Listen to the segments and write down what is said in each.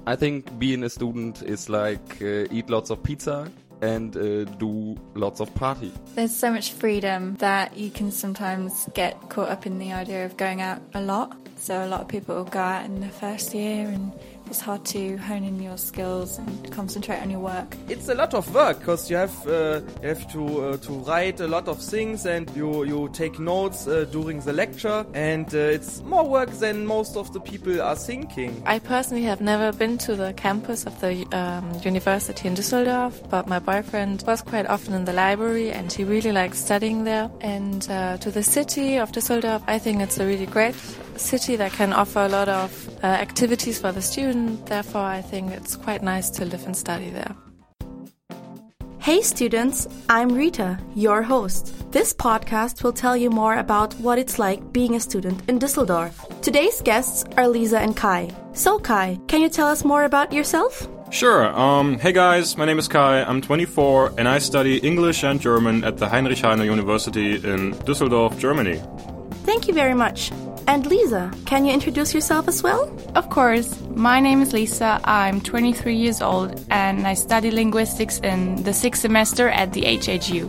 I think being a student is like eat lots of pizza and do lots of party. There's so much freedom that you can sometimes get caught up in the idea of going out a lot. So a lot of people will go out in the first year and it's hard to hone in your skills and concentrate on your work. It's a lot of work because you have to write a lot of things and you take notes during the lecture, and it's more work than most of the people are thinking. I personally have never been to the campus of the university in Düsseldorf, but my boyfriend was quite often in the library and he really likes studying there. And to the city of Düsseldorf, I think it's a really great city that can offer a lot of activities for the student. Therefore, I think it's quite nice to live and study there. Hey students, I'm Rita, your host. This podcast will tell you more about what it's like being a student in Düsseldorf. Today's guests are Lisa and Kai. So Kai, can you tell us more about yourself? Sure. Hey guys, my name is Kai, I'm 24 and I study English and German at the Heinrich Heine University in Düsseldorf, Germany. Thank you very much. And Lisa, can you introduce yourself as well? Of course. My name is Lisa. I'm 23 years old and I study linguistics in the 6th semester at the HHU.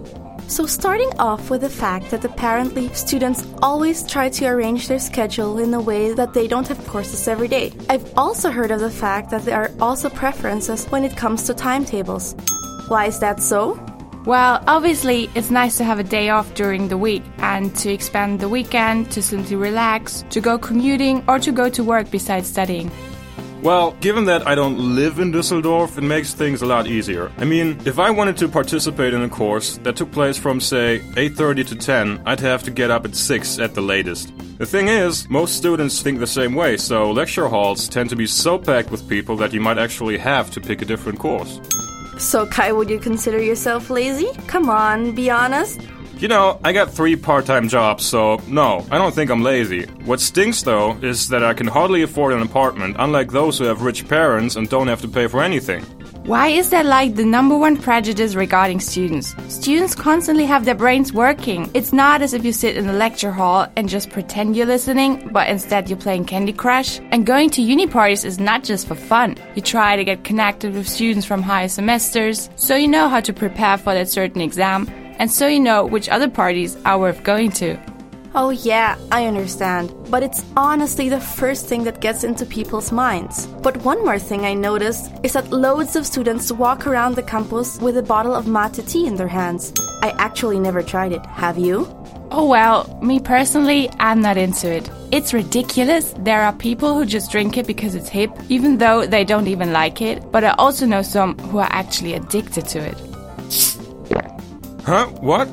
So starting off with the fact that apparently students always try to arrange their schedule in a way that they don't have courses every day. I've also heard of the fact that there are also preferences when it comes to timetables. Why is that so? Well, obviously, it's nice to have a day off during the week and to expand the weekend, to simply relax, to go commuting or to go to work besides studying. Well, given that I don't live in Düsseldorf, it makes things a lot easier. I mean, if I wanted to participate in a course that took place from, say, 8:30 to 10, I'd have to get up at 6 at the latest. The thing is, most students think the same way, so lecture halls tend to be so packed with people that you might actually have to pick a different course. So Kai, would you consider yourself lazy? Come on, be honest. You know, I got 3 part-time jobs, so no, I don't think I'm lazy. What stinks though is that I can hardly afford an apartment, unlike those who have rich parents and don't have to pay for anything. Why is that like the number one prejudice regarding students? Students constantly have their brains working. It's not as if you sit in a lecture hall and just pretend you're listening, but instead you're playing Candy Crush. And going to uni parties is not just for fun. You try to get connected with students from higher semesters, so you know how to prepare for that certain exam, and so you know which other parties are worth going to. Oh yeah, I understand. But it's honestly the first thing that gets into people's minds. But one more thing I noticed is that loads of students walk around the campus with a bottle of mate tea in their hands. I actually never tried it. Have you? Oh well, me personally, I'm not into it. It's ridiculous. There are people who just drink it because it's hip, even though they don't even like it. But I also know some who are actually addicted to it. Huh? What?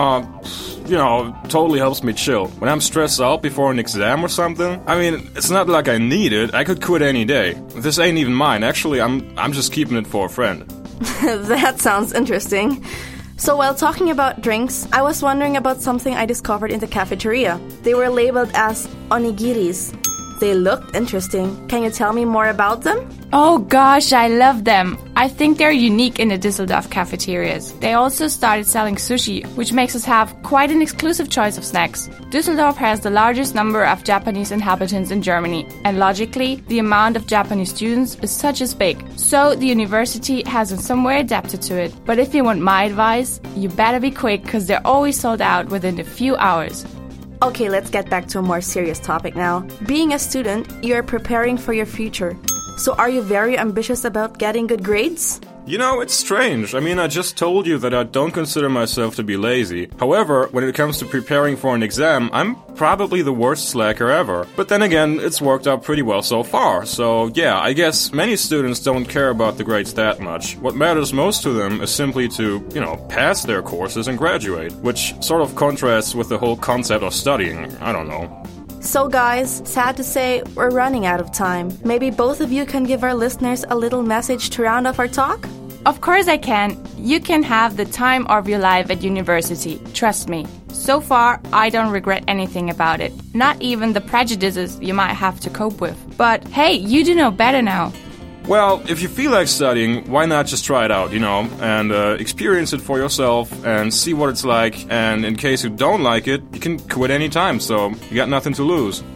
Totally helps me chill. When I'm stressed out before an exam or something, I mean, it's not like I need it. I could quit any day. This ain't even mine. Actually, I'm just keeping it for a friend. That sounds interesting. So while talking about drinks, I was wondering about something I discovered in the cafeteria. They were labeled as onigiris. They looked interesting. Can you tell me more about them? Oh gosh, I love them. I think they're unique in the Düsseldorf cafeterias. They also started selling sushi, which makes us have quite an exclusive choice of snacks. Düsseldorf has the largest number of Japanese inhabitants in Germany, and logically, the amount of Japanese students is such as big. So the university has in some way adapted to it. But if you want my advice, you better be quick, because they're always sold out within a few hours. Okay, let's get back to a more serious topic now. Being a student, you're preparing for your future. So are you very ambitious about getting good grades? You know, it's strange. I mean, I just told you that I don't consider myself to be lazy. However, when it comes to preparing for an exam, I'm probably the worst slacker ever. But then again, it's worked out pretty well so far. So yeah, I guess many students don't care about the grades that much. What matters most to them is simply to, pass their courses and graduate, which sort of contrasts with the whole concept of studying. I don't know. So guys, sad to say, we're running out of time. Maybe both of you can give our listeners a little message to round off our talk? Of course I can. You can have the time of your life at university. Trust me. So far, I don't regret anything about it. Not even the prejudices you might have to cope with. But hey, you do know better now. Well, if you feel like studying, why not just try it out, and experience it for yourself and see what it's like. And in case you don't like it, you can quit any time, so you got nothing to lose.